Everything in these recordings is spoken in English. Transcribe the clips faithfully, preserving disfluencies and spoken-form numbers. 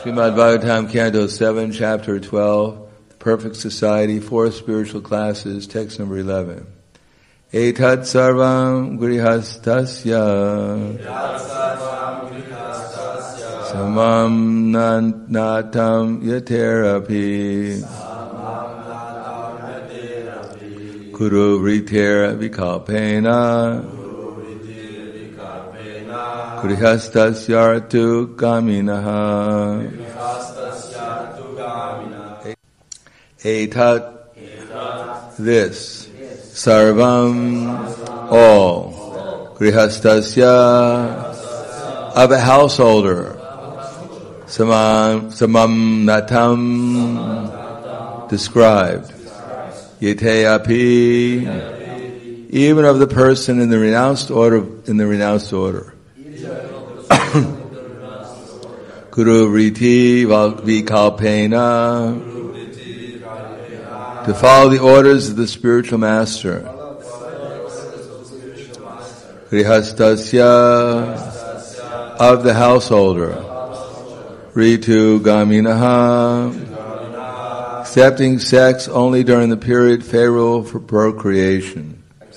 Srimad Bhagavatam, Canto seven, Chapter twelve, The Perfect Society, Four Spiritual Classes, Text number eleven. Etat sarvam grihastasya samam natam yaterapi kuru vritera vikalpena grihastasyartu gaminaha. Etat, this. Sarvam, all. Grihastasya, of a householder. Samam, samam natam, described. Yete api, even of the person in the renounced order, in the renounced order. Guru Riti Vikalpena, to follow the orders of the spiritual master. Grihastasya, of the householder. Ritu Gaminaha, accepting sex only during the period favorable for procreation.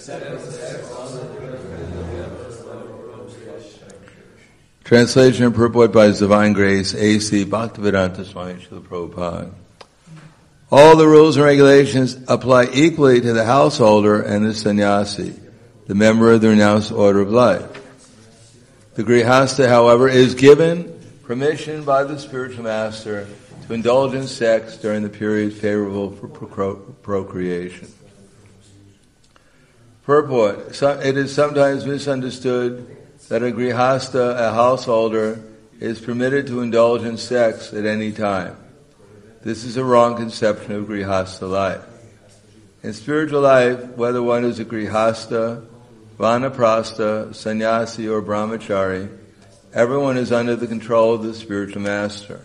Translation and purport by His Divine Grace, A C Bhaktivedanta Swami Srila Prabhupada. All the rules and regulations apply equally to the householder and the sannyasi, the member of the renounced order of life. The grihasta, however, is given permission by the spiritual master to indulge in sex during the period favorable for procreation. Purport. It is sometimes misunderstood that a grihasta, a householder, is permitted to indulge in sex at any time. This is a wrong conception of grihasta life. In spiritual life, whether one is a grihasta, vanaprastha, sannyasi, or brahmachari, everyone is under the control of the spiritual master.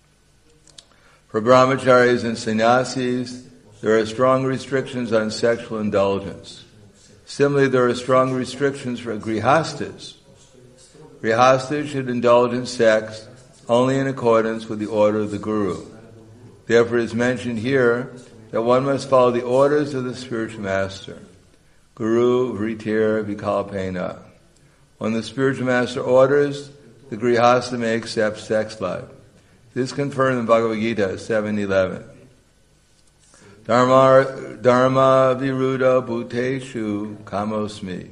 For brahmacharis and sannyasis, there are strong restrictions on sexual indulgence. Similarly, there are strong restrictions for grihastas. Grihastas should indulge in sex only in accordance with the order of the Guru. Therefore, it is mentioned here that one must follow the orders of the spiritual master. Guru Vritir Vikalpena. When the spiritual master orders, the grihasta may accept sex life. This is confirmed in Bhagavad Gita seven eleven. Dharma, dharma viruddha bhuteshu kamosmi.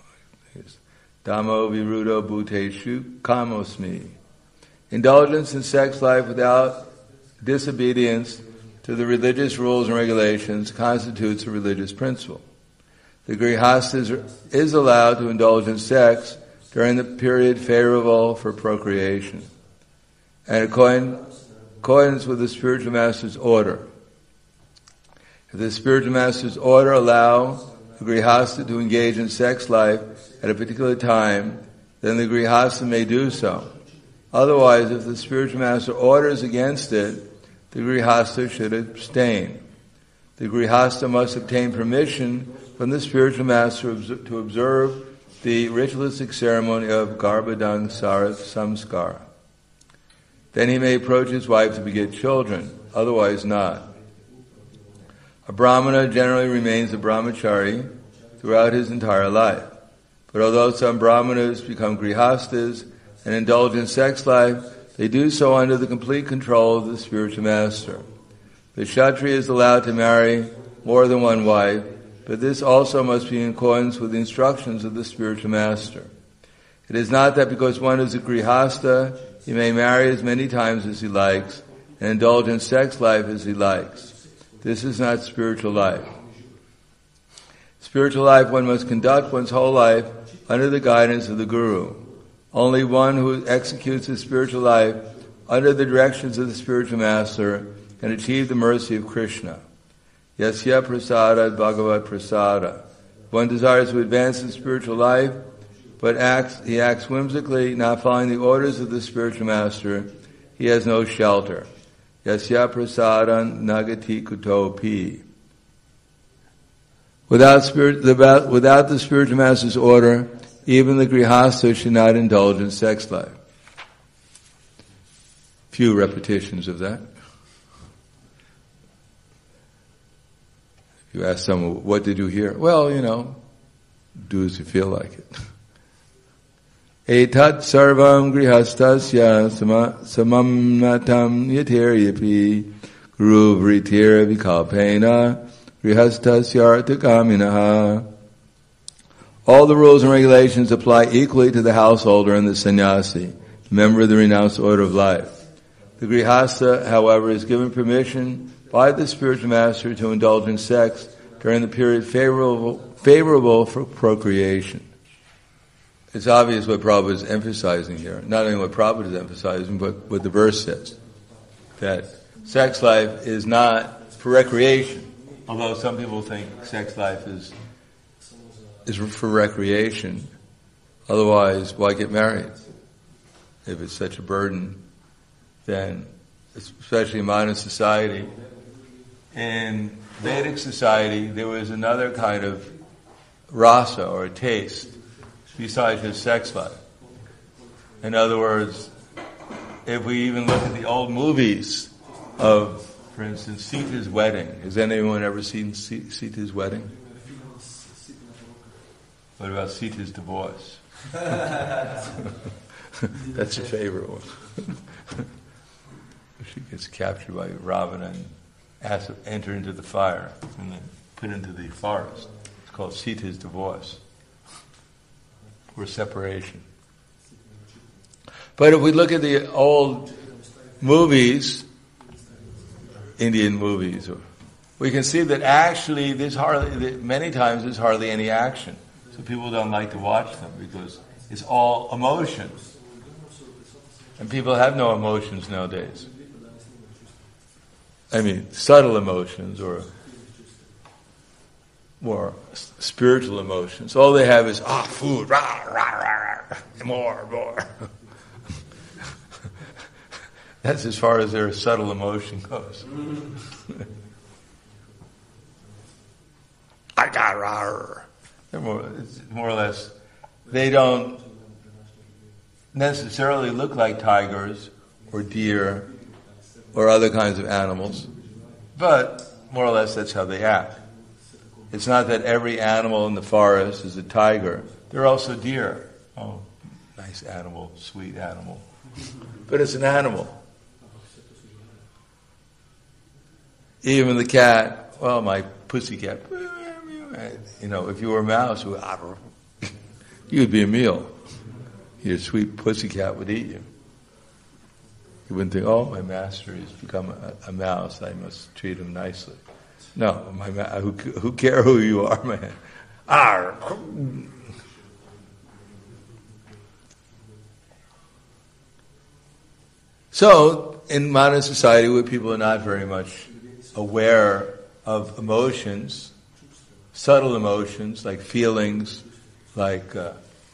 Dhammo viruddha bhuteshu kamosmi. Indulgence in sex life without disobedience to the religious rules and regulations constitutes a religious principle. The grihasta is allowed to indulge in sex during the period favorable for procreation, and in accordance with the spiritual master's order. If the spiritual master's order allow the grihasta to engage in sex life at a particular time, then the grihasta may do so. Otherwise, if the spiritual master orders against it, the grihasta should abstain. The grihasta must obtain permission from the spiritual master to observe the ritualistic ceremony of Garbhadang Sarat Samskara. Then he may approach his wife to beget children, otherwise not. A brahmana generally remains a brahmachari throughout his entire life. But although some brahmanas become grihastas and indulge in sex life, they do so under the complete control of the spiritual master. The kshatriya is allowed to marry more than one wife, but this also must be in accordance with the instructions of the spiritual master. It is not that because one is a grihasta, he may marry as many times as he likes and indulge in sex life as he likes. This is not spiritual life. Spiritual life, one must conduct one's whole life under the guidance of the Guru. Only one who executes his spiritual life under the directions of the spiritual master can achieve the mercy of Krishna. Yasya prasada bhagavat prasada. One desires to advance in spiritual life, but acts, he acts whimsically, not following the orders of the spiritual master. He has no shelter. Yasya prasadan nagati kutopi. Without spirit, the, without the spiritual master's order, even the grihasta should not indulge in sex life. few repetitions of that. You ask someone, what did you hear? Well, you know, do as you feel like it. Etat sarvam grihastasya samamnatam yateryapi guru vritira vikalpena grihastasya artakaminaha. All the rules and regulations apply equally to the householder and the sannyasi, member of the renounced order of life. The grihastha, however, is given permission by the spiritual master to indulge in sex during the period favorable, favorable for procreation. It's obvious what Prabhupada is emphasizing here. Not only what Prabhupada is emphasizing, but what the verse says. That sex life is not for recreation. Although some people think sex life is is for recreation. Otherwise, why get married? If it's such a burden, then, especially in modern society, in Vedic society, there was another kind of rasa, or a taste, besides just sex life. In other words, if we even look at the old movies of, for instance, Sita's wedding. Has anyone ever seen Sita's wedding? What about Sita's divorce? That's your favorite one. She gets captured by Ravana and asked to enter into the fire and then put into the forest. It's called Sita's divorce, or separation. But if we look at the old movies, Indian movies, or, we can see that actually there's hardly, many times there's hardly any action. So people don't like to watch them because it's all emotions. And people have no emotions nowadays. I mean, subtle emotions or more spiritual emotions. All they have is, ah, oh, food, rah, rah, rah, rah, more, more. That's as far as their subtle emotion goes. I got rah. They're more, it's more or less, they don't necessarily look like tigers or deer or other kinds of animals, but more or less that's how they act. It's not that every animal in the forest is a tiger. There are also deer. Oh, nice animal, sweet animal. But it's an animal. Even the cat, well, my pussycat, you know, if you were a mouse, you would be a meal. Your sweet pussycat would eat you. You wouldn't think, oh, my master has become a, a mouse, I must treat him nicely. No, my ma- who, who care who you are, man? Arr. So, in modern society, where people are not very much aware of emotions, subtle emotions like feelings, like uh,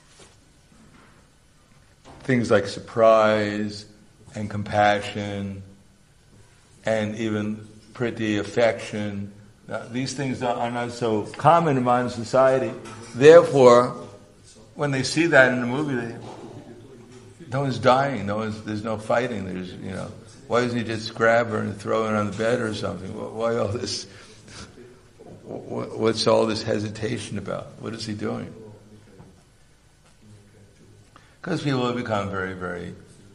things like surprise and compassion, and even pretty affection. Now, these things are not so common in modern society. Therefore, when they see that in a movie, they, no one's dying. No one's. There's no fighting. There's, you know, why doesn't he just grab her and throw her on the bed or something? Why all this? What's all this hesitation about? What is he doing? Because people have become very, very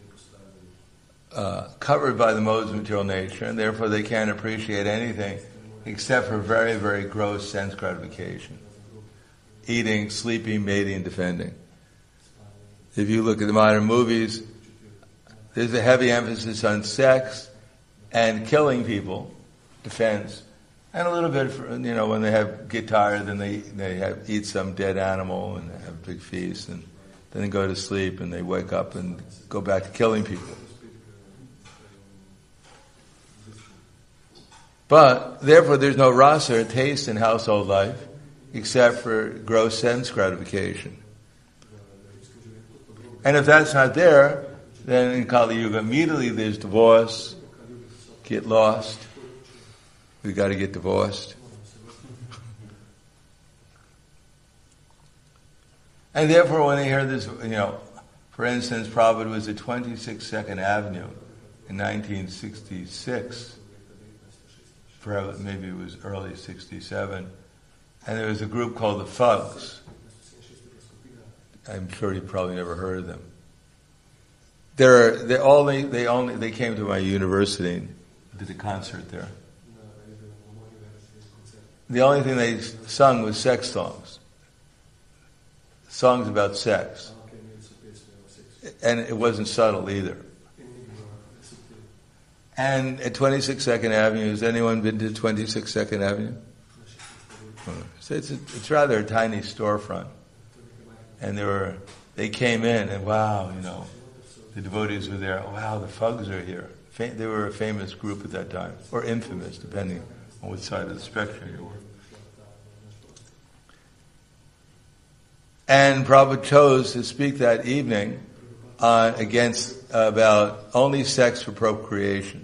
uh, covered by the modes of material nature, and therefore they can't appreciate anything except for very, very gross sense gratification. Eating, sleeping, mating, and defending. If you look at the modern movies, there's a heavy emphasis on sex and killing people, defense, and a little bit, for, you know, when they have get tired, then they they have eat some dead animal and have a big feast, and then they go to sleep and they wake up and go back to killing people. But therefore, there's no rasa or taste in household life except for gross sense gratification. And if that's not there, then in Kali Yuga immediately there's divorce, get lost. We got to get divorced. And therefore, when they hear this, you know, for instance, Prabhupada was at twenty-six Second Avenue in nineteen sixty-six, perhaps maybe it was early sixty-seven, and there was a group called the Fugs. I'm sure you probably never heard of them. They're, they only they only they came to my university and did a concert there. The only thing they sung was sex songs. Songs about sex. And it wasn't subtle either. And at twenty-six Second Avenue, has anyone been to twenty-six Second Avenue? So it's a, it's rather a tiny storefront. And they were they came in and wow, you know, the devotees were there. Wow, the Fugs are here. Fa- they were a famous group at that time, or infamous, depending on which side of the spectrum you were. And Prabhupada chose to speak that evening uh, against uh, about only sex for procreation.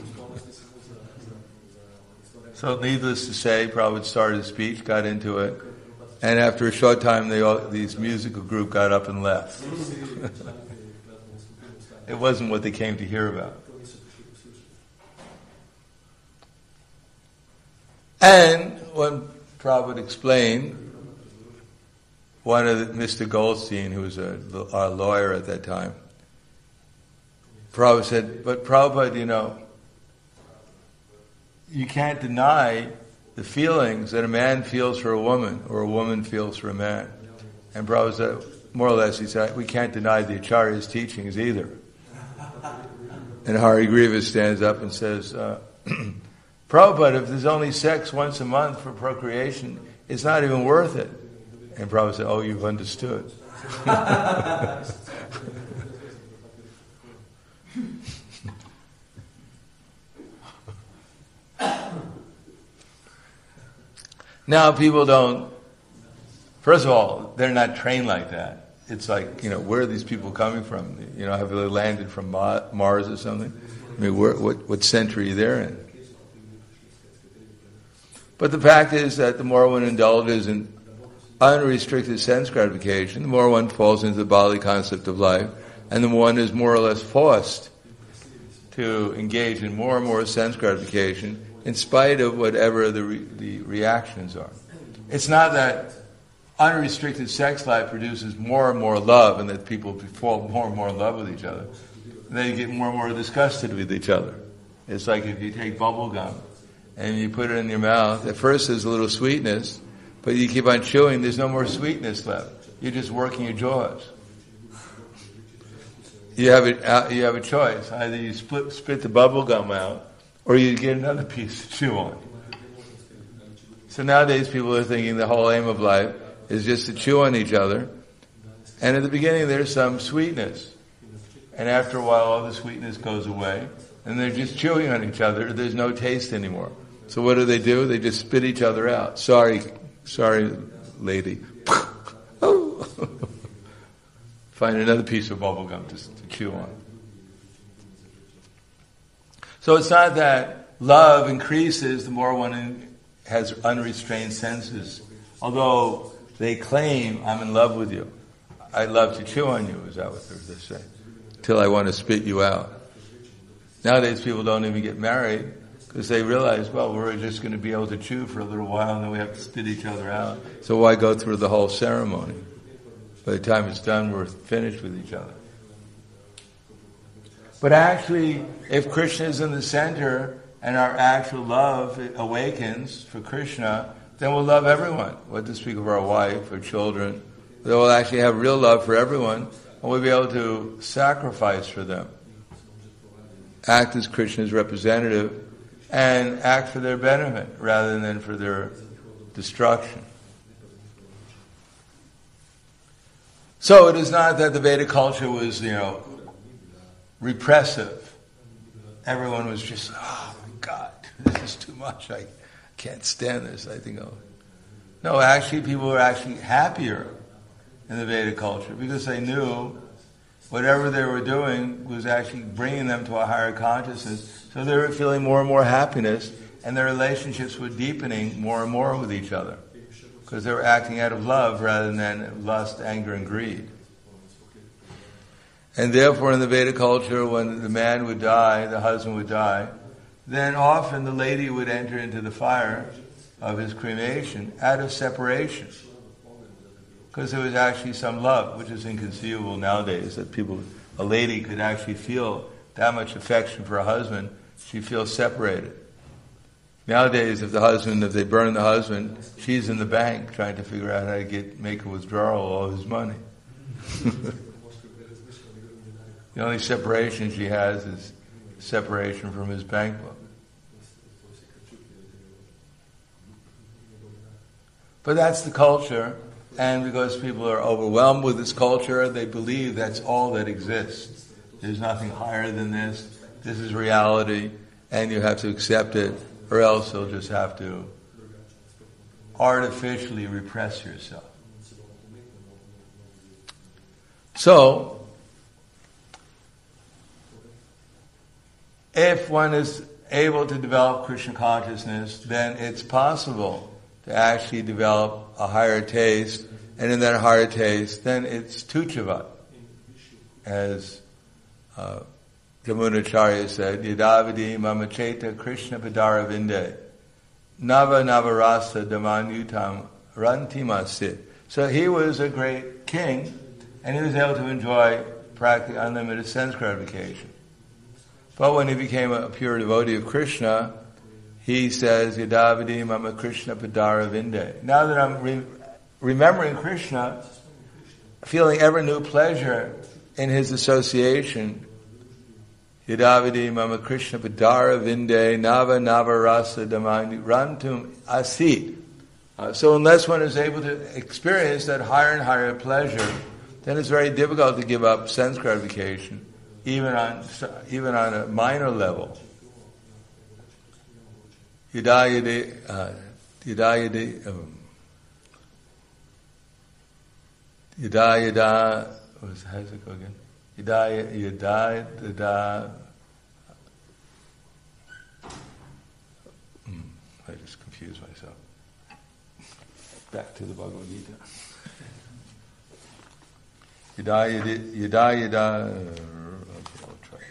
So needless to say, Prabhupada started his speech, got into it, and after a short time, they all, these musical group got up and left. It wasn't what they came to hear about. And when Prabhupada explained, one of the, Mister Goldstein, who was a, a lawyer at that time, Prabhupada said, but Prabhupada, you know, you can't deny the feelings that a man feels for a woman or a woman feels for a man. And Prabhupada said, more or less, he said, we can't deny the Acharya's teachings either. And Hari Griva stands up and says, uh, Prabhupada, if there's only sex once a month for procreation, it's not even worth it. And Prabhupada said, oh, you've understood. Now people don't, first of all, they're not trained like that. It's like, you know, where are these people coming from? You know, have they landed from Mars or something? I mean, where, what, what century they're in? But the fact is that the more one indulges in unrestricted sense gratification, the more one falls into the bodily concept of life, and the more one is more or less forced to engage in more and more sense gratification in spite of whatever the re- the reactions are. It's not that unrestricted sex life produces more and more love and that people fall more and more in love with each other. They get more and more disgusted with each other. It's like if you take bubble gum and you put it in your mouth, at first there's a little sweetness, but you keep on chewing, there's no more sweetness left. You're just working your jaws. You have a, you have a choice. Either you split, spit the bubble gum out, or you get another piece to chew on. So nowadays people are thinking the whole aim of life is just to chew on each other. And at the beginning there's some sweetness. And after a while all the sweetness goes away. And they're just chewing on each other. There's no taste anymore. So what do they do? They just spit each other out. Sorry, sorry lady. Find another piece of bubble gum to, to chew on. So it's not that love increases the more one in, has unrestrained senses. Although they claim, I'm in love with you. I love to chew on you, is that what they're saying? Till I want to spit you out. Nowadays people don't even get married because they realize, well, we're just going to be able to chew for a little while and then we have to spit each other out. So why go through the whole ceremony? By the time it's done, we're finished with each other. But actually, if Krishna is in the center and our actual love awakens for Krishna, then we'll love everyone. What to speak of our wife or children. Then we'll actually have real love for everyone and we'll be able to sacrifice for them. Act as Krishna's representative and act for their benefit rather than for their destruction. So it is not that the Vedic culture was, you know, repressive. Everyone was just, oh my God, this is too much. I can't stand this. I think, oh. No, actually people were actually happier in the Vedic culture because they knew whatever they were doing was actually bringing them to a higher consciousness. So they were feeling more and more happiness and their relationships were deepening more and more with each other because they were acting out of love rather than lust, anger, and greed. And therefore in the Vedic culture, when the man would die, the husband would die, then often the lady would enter into the fire of his cremation out of separation. Because there was actually some love, which is inconceivable nowadays, that people, a lady could actually feel that much affection for a husband, she feels separated. Nowadays, if the husband, if they burn the husband, she's in the bank trying to figure out how to get make a withdrawal of all his money. The only separation she has is separation from his bank book. But that's the culture, and because people are overwhelmed with this culture, they believe that's all that exists. There's nothing higher than this. This is reality, and you have to accept it, or else you'll just have to artificially repress yourself. So, if one is able to develop Krishna consciousness, then it's possible to actually develop a higher taste, and in that higher taste, then it's tuchava, as uh, Jamunacharya said, Yadavadi mamacheta Krishna padara vinde, nava navarasa damanyutam rantimasit. So he was a great king, and he was able to enjoy practically unlimited sense gratification. But when he became a pure devotee of Krishna, he says, Yadavadi mama Krishna padara vinde. Now that I'm re- remembering Krishna, feeling ever new pleasure in his association, Yadavadi mama Krishna padara vinde, nava nava rasa damani rantum asit. Uh, so unless one is able to experience that higher and higher pleasure, then it's very difficult to give up sense gratification, even on even on a minor level. Yada uh, yada um, yada yada. What is, how does it go again? Yada yada yada. Hmm, I just confused myself. Back to the Bhagavad Gita. Yada yada yada yada. Okay, I'll try.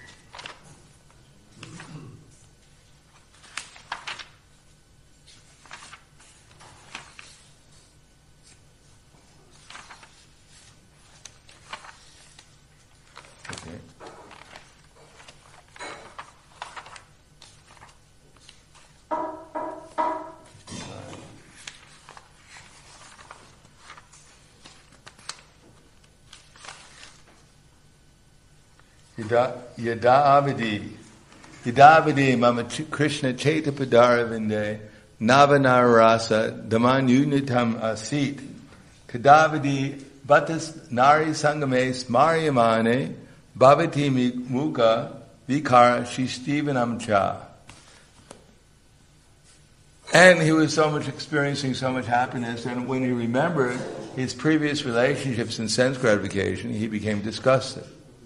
Okay. Yada avadi, yada avadi mama Krishna cheta padara vinde, navana rasa daman unitam asit, kadavadi batas nari sangame smaryamane, bhavati mukha vikara shistivanam cha. And he was so much experiencing so much happiness, and when he remembered his previous relationships and sense gratification, he became disgusted.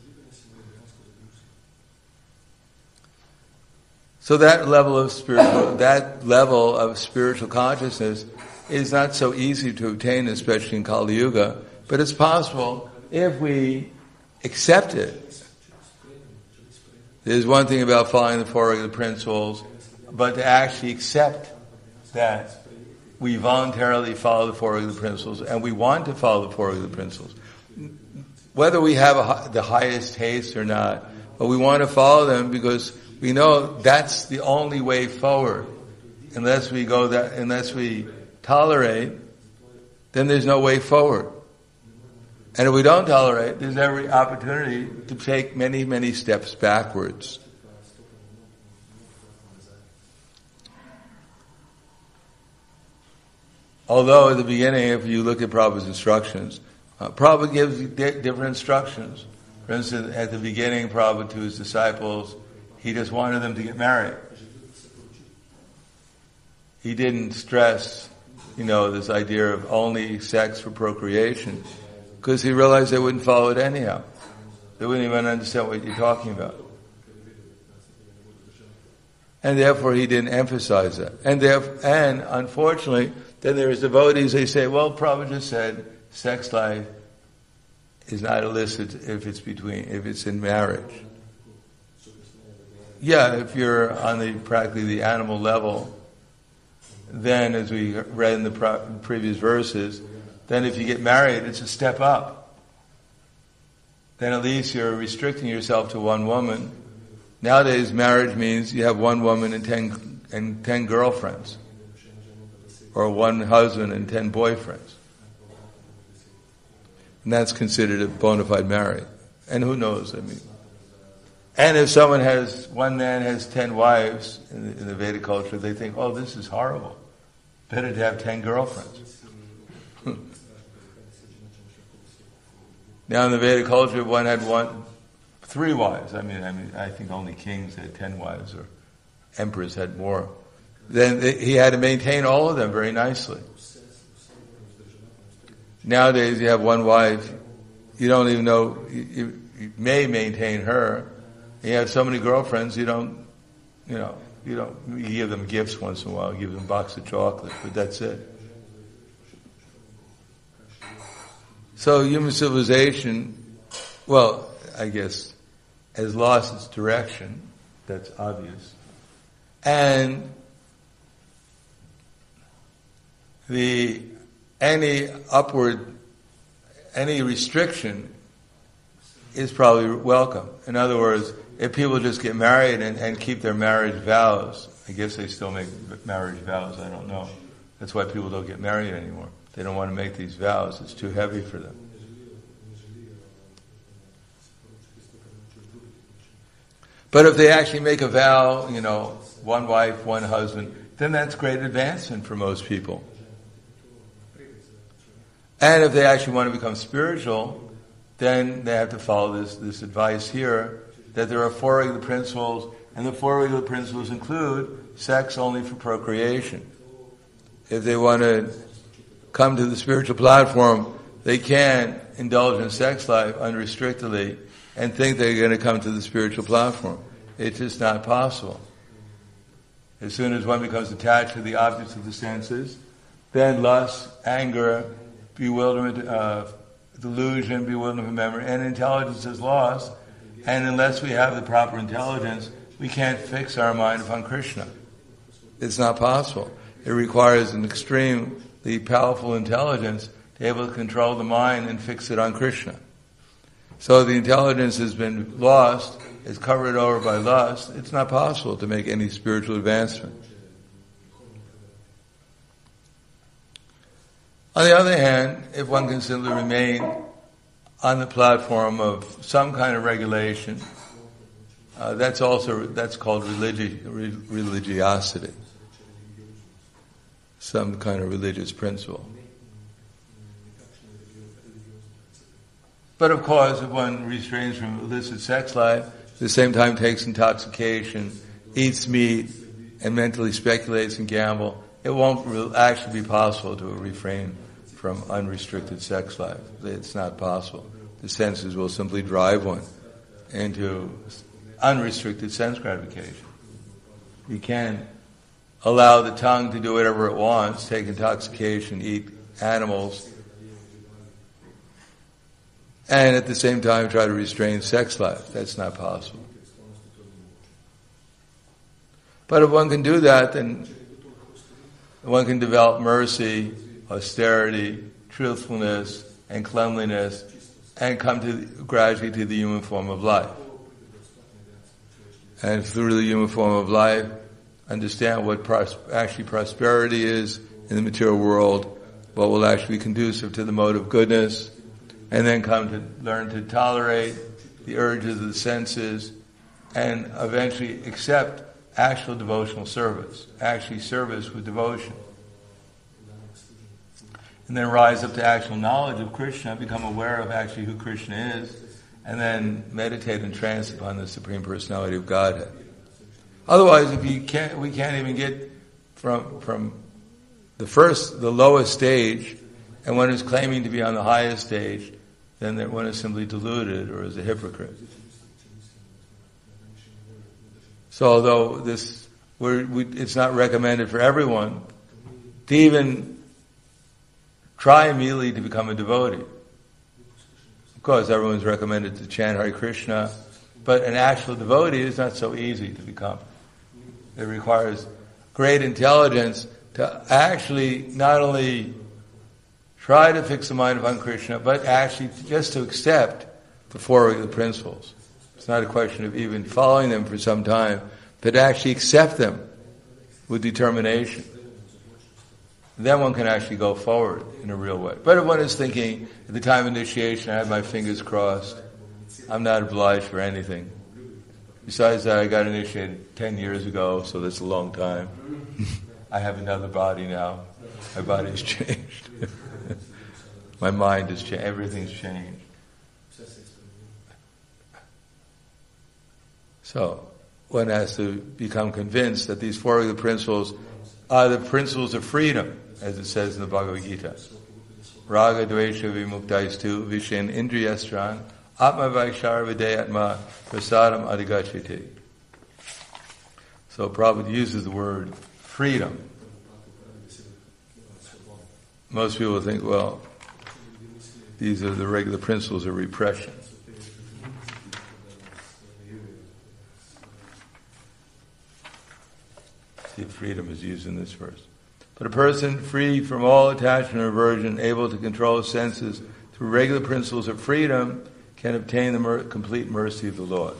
So that level of spiritual, that level of spiritual consciousness is not so easy to obtain, especially in Kali Yuga, but it's possible if we accept it. There's one thing about following the four regular principles, but to actually accept that we voluntarily follow the four regular principles, and we want to follow the four regular principles. Whether we have a, the highest taste or not, but we want to follow them because we know that's the only way forward. Unless we go that, unless we tolerate, then there's no way forward. And if we don't tolerate, there's every opportunity to take many, many steps backwards. Although at the beginning, if you look at Prabhupada's instructions, uh, Prabhupada gives di- different instructions. For instance, at the beginning, Prabhupada to his disciples, he just wanted them to get married. He didn't stress, you know, this idea of only sex for procreation, because he realized they wouldn't follow it anyhow. They wouldn't even understand what you're talking about. And therefore he didn't emphasize that. And therefore, and unfortunately, then there's devotees, they say, well, Prabhupada just said sex life is not illicit if it's between, if it's in marriage. Yeah, if you're on the practically the animal level, then as we read in the pro- previous verses, then if you get married, it's a step up. Then at least you're restricting yourself to one woman. Nowadays, marriage means you have one woman and ten and ten girlfriends, or one husband and ten boyfriends, and that's considered a bona fide marriage. And who knows? I mean, and if someone has one man has ten wives in the, in the Vedic culture, they think, "Oh, this is horrible. Better to have ten girlfriends." Now in the Vedic culture, if one had one. Three wives. I mean, I mean, I think only kings had ten wives, or emperors had more. Then they, he had to maintain all of them very nicely. Nowadays, you have one wife. You don't even know. You, you, you may maintain her. You have so many girlfriends. You don't. You know. You don't. You give them gifts once in a while. You give them a box of chocolate, but that's it. So human civilization, well, I guess, has lost its direction. That's obvious. And the any upward, any restriction is probably welcome. In other words, if people just get married and, and keep their marriage vows, I guess they still make marriage vows, I don't know. That's why people don't get married anymore. They don't want to make these vows. It's too heavy for them. But if they actually make a vow, you know, one wife, one husband, then that's great advancement for most people. And if they actually want to become spiritual, then they have to follow this, this advice here, that there are four regular principles, and the four regular principles include sex only for procreation. If they want to come to the spiritual platform, they can indulge in sex life unrestrictedly and think they're going to come to the spiritual platform. It's just not possible. As soon as one becomes attached to the objects of the senses, then lust, anger, bewilderment, uh, delusion, bewilderment of memory, and intelligence is lost. And unless we have the proper intelligence, we can't fix our mind upon Krishna. It's not possible. It requires an extremely powerful intelligence to be able to control the mind and fix it on Krishna. So the intelligence has been lost, is covered over by lust. It's not possible to make any spiritual advancement. On the other hand, if one can simply remain on the platform of some kind of regulation, uh, that's also, that's called religi- re- religiosity. Some kind of religious principle. But of course, if one restrains from illicit sex life, at the same time takes intoxication, eats meat, and mentally speculates and gamble, it won't re- actually be possible to refrain from unrestricted sex life. It's not possible. The senses will simply drive one into unrestricted sense gratification. You can allow the tongue to do whatever it wants, take intoxication, eat animals, and at the same time try to restrain sex life. That's not possible. But if one can do that, then one can develop mercy, austerity, truthfulness, and cleanliness, and come to gradually to the human form of life. And through the human form of life, understand what pros- actually prosperity is in the material world, what will actually be conducive to the mode of goodness, and then come to learn to tolerate the urges of the senses, and eventually accept actual devotional service, actually service with devotion. And then rise up to actual knowledge of Krishna, become aware of actually who Krishna is, and then meditate and trance upon the Supreme Personality of Godhead. Otherwise, if you can't, we can't even get from from the first, the lowest stage, and one is claiming to be on the highest stage, then that one is simply deluded or is a hypocrite. So, although this, we're, we, it's not recommended for everyone to even try immediately to become a devotee. Of course, everyone's recommended to chant Hare Krishna, but an actual devotee is not so easy to become. It requires great intelligence to actually not only try to fix the mind upon Krishna, but actually just to accept the four regular principles. It's not a question of even following them for some time, but actually accept them with determination. Then one can actually go forward in a real way. But if one is thinking, at the time of initiation, I have my fingers crossed, I'm not obliged for anything. Besides that, I got initiated ten years ago, so that's a long time. I have another body now. My body has changed. My mind has changed. Everything's changed. So, one has to become convinced that these four regular principles are the principles of freedom, as it says in the Bhagavad Gita. Raga dvesha vimuktayistu vishen indriyastran atma vaikshara vidayatma prasadam adhigachiti. So Prabhupada uses the word freedom. Most people think, well, these are the regular principles of repression. See, freedom is used in this verse. But a person free from all attachment or aversion, able to control his senses through regular principles of freedom, can obtain the mer- complete mercy of the Lord.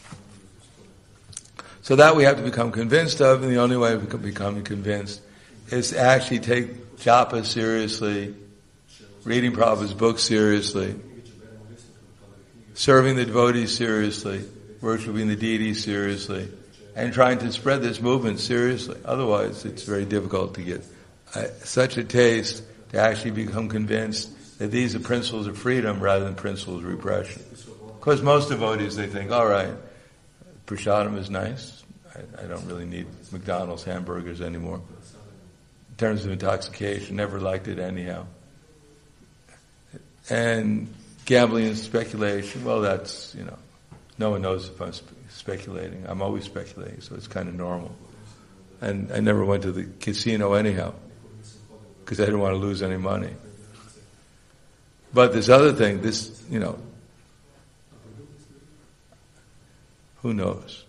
So that we have to become convinced of, and the only way of becoming convinced is to actually take japa seriously, reading Prabhupada's books seriously, serving the devotees seriously, worshiping the deities seriously, and trying to spread this movement seriously. Otherwise, it's very difficult to get uh, such a taste to actually become convinced that these are principles of freedom rather than principles of repression. Because most devotees, they think, all right, prasadam is nice. I, I don't really need McDonald's hamburgers anymore. In terms of intoxication, never liked it anyhow. And gambling and speculation, well, that's, you know, no one knows if I'm sp- speculating. I'm always speculating, so it's kind of normal. And I never went to the casino anyhow, because I didn't want to lose any money. But this other thing, this, you know, who knows?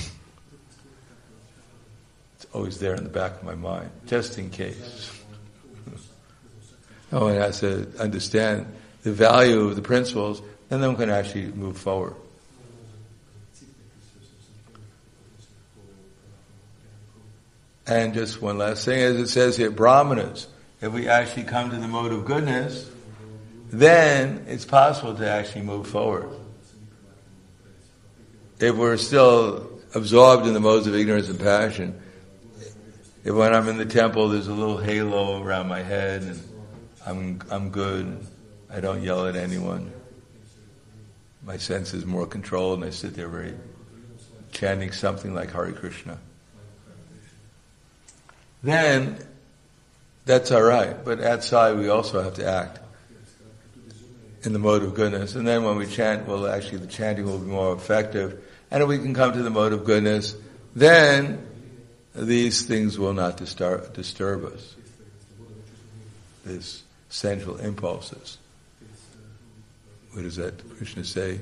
It's always there in the back of my mind, just in case. No one has to understand the value of the principles, and then one can actually move forward. And just one last thing, as it says here, brahmanas, if we actually come to the mode of goodness, then it's possible to actually move forward. If we're still absorbed in the modes of ignorance and passion, if when I'm in the temple there's a little halo around my head and I'm I'm good, I don't yell at anyone, my sense is more controlled and I sit there very chanting something like Hare Krishna, then that's all right. But outside we also have to act in the mode of goodness. And then when we chant, well, actually the chanting will be more effective. And if we can come to the mode of goodness, then these things will not disturb, disturb us. These sensual impulses. What does that Krishna say?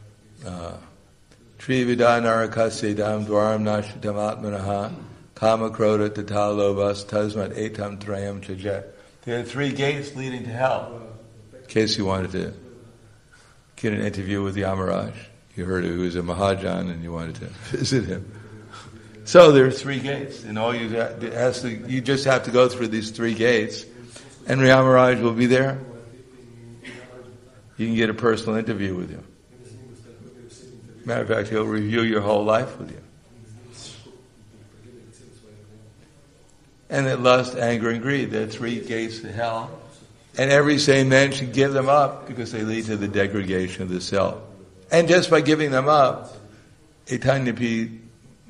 Trividha narakasedam dwaram nashitam atmanaha kama krodha tata lobhas tasmat etam trayam chajet. There are three gates leading to hell. In case you wanted to get an interview with Yamaraj, you heard he was a Mahajan and you wanted to visit him. So there are three gates, and all you have to, has to, you just have to go through these three gates, and Yamaraj will be there. You can get a personal interview with him. Matter of fact, he'll review your whole life with you. And that lust, anger, and greed, there are three gates to hell. And every sane man should give them up because they lead to the degradation of the self. And just by giving them up, etanyapi,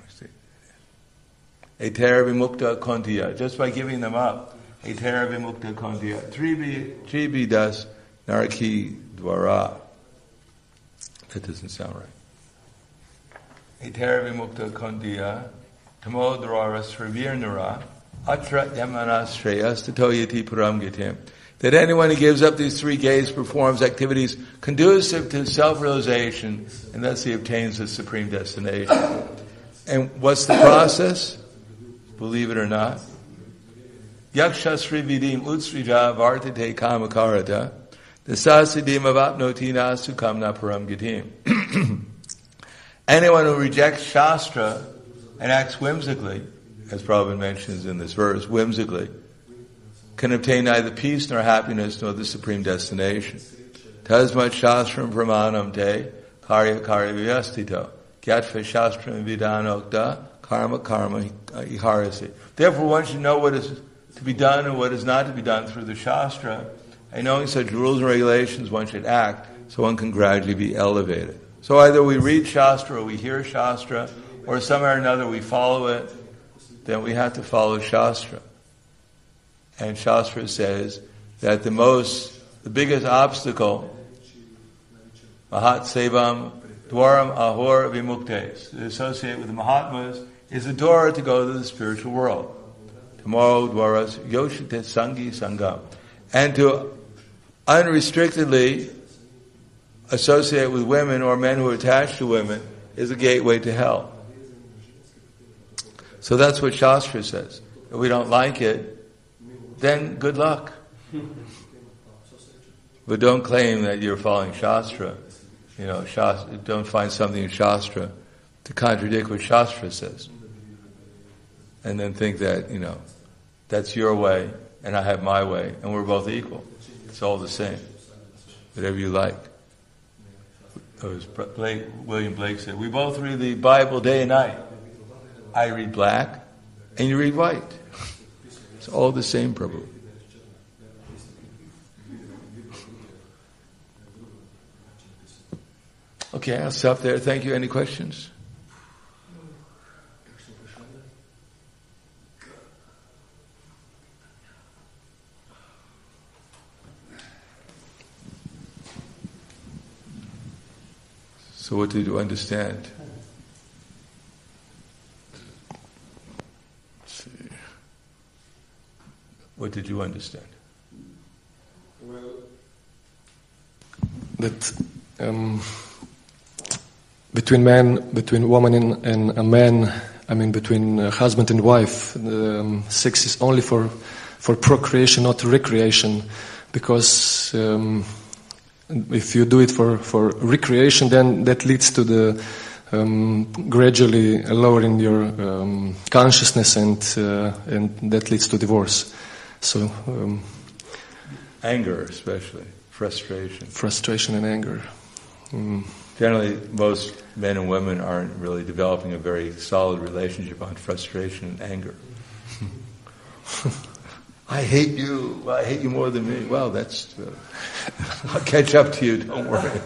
etera vimukta kontiya, just by giving them up, etera vimukta kontiya, tribi das naraki dvara. That doesn't sound right. Etera vimukta kontiya, tamo dvara sravir nara, atra yamanas shreyas tato yati param gitim. that anyone who gives up these three gates performs activities conducive to self-realization, and thus he obtains the supreme destination. And what's the process? Believe it or not. Yakshasri vidim utsrija vartate kamakarata dasasidim avapnoti nasukam na param gatim. Anyone who rejects Shastra and acts whimsically, as Prabhupada mentions in this verse, whimsically, can obtain neither peace nor happiness nor the supreme destination. Tasmat Shastram Pramanam Te Karya Karya Vyastito Gyatva Shastram Vidanokta Karma Karma Iharasi. Therefore one should know what is to be done and what is not to be done through the Shastra. And knowing such rules and regulations, one should act so one can gradually be elevated. So either we read Shastra or we hear Shastra, or somehow or another we follow it, then we have to follow Shastra. And Shastra says that the most, the biggest obstacle, Mahat Sevam Dwaram Ahor Vimuktes, to associate with the Mahatmas, is the door to go to the spiritual world. Tomorrow, Dwaras Yoshite Sangi Sangam. And to unrestrictedly associate with women or men who are attached to women is a gateway to hell. So that's what Shastra says. If we don't like it, then good luck. But don't claim that you're following Shastra. You know, Shastra, don't find something in Shastra to contradict what Shastra says. And then think that, you know, that's your way and I have my way and we're both equal. It's all the same. Whatever you like. As Blake, William Blake said, we both read the Bible day and night. I read black and you read white. It's all the same, Prabhu. Okay, I'll stop there. Thank you. Any questions? So what did you understand? Let's see. What did you understand? Well, that um, between man, between woman and, and a man, I mean between a husband and wife, um, sex is only for for procreation, not recreation, because um, if you do it for, for recreation, then that leads to the um, gradually lowering your um, consciousness, and uh, and that leads to divorce. So um, anger, especially frustration, frustration and anger. Mm. Generally, most men and women aren't really developing a very solid relationship on frustration and anger. I hate you. Well, I hate you more than me. Well, that's. Uh, I'll catch up to you. Don't worry.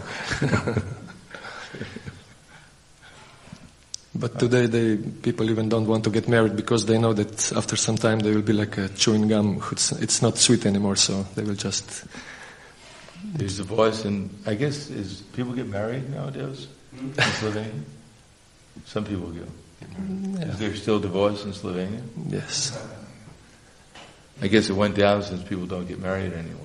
But today, they people even don't want to get married because they know that after some time they will be like a chewing gum. It's, it's not sweet anymore, so they will just. There's a voice, and I guess is people get married nowadays in Slovenia. Some people do. Yeah. Is there still divorce in Slovenia? Yes. I guess it went down since people don't get married anymore.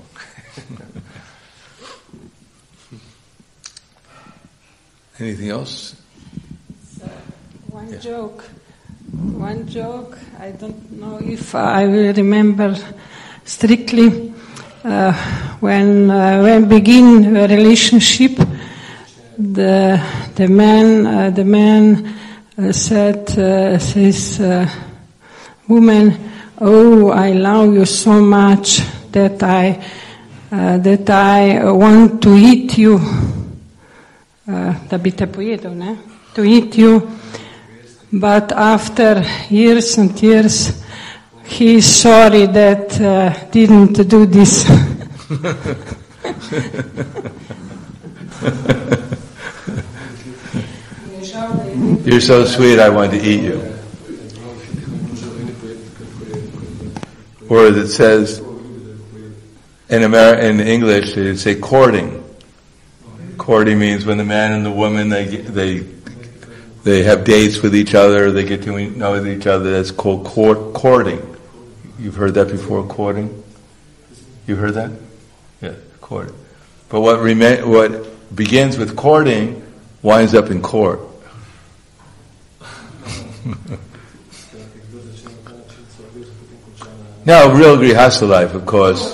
Anything else? So, one yeah. joke. One joke. I don't know if I will remember strictly. Uh, when uh, when begin a relationship, the the man uh, the man uh, said uh, says uh, woman, oh, I love you so much that I uh, that I want to eat you. Uh, da bi te pojedel, ne? To eat you. But after years and years, he is sorry that uh, didn't do this. You're so sweet, I want to eat you. Or it says, in Amer- in English, they say courting. Courting means when the man and the woman, they they they have dates with each other, they get to know each other. That's called court, courting. You've heard that before, courting? You heard that? Court. But what rema- what begins with courting winds up in court. Now, real grihastha life, of course.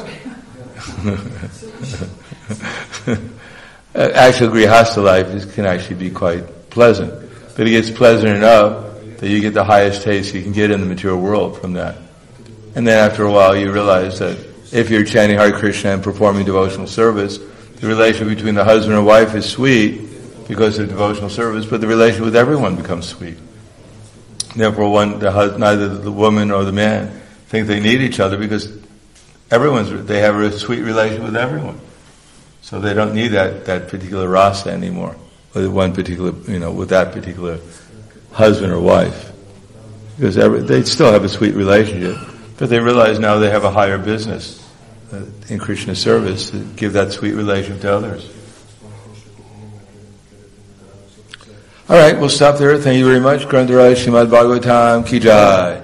Actual grihastha life is, can actually be quite pleasant. But it gets pleasant enough that you get the highest taste you can get in the material world from that. And then after a while you realize that if you're chanting Hare Krishna and performing devotional service, the relation between the husband and wife is sweet because of devotional service, but the relation with everyone becomes sweet. Therefore, one, the, neither the woman or the man think they need each other because everyone's, they have a sweet relation with everyone. So they don't need that, that particular rasa anymore, with one particular, you know, with that particular husband or wife. Because every, they still have a sweet relationship, but they realize now they have a higher business uh, in Krishna service to give that sweet relationship to others. All right, we'll stop there. Thank you very much. Grantharaj Srimad Bhagavatam Ki Jai.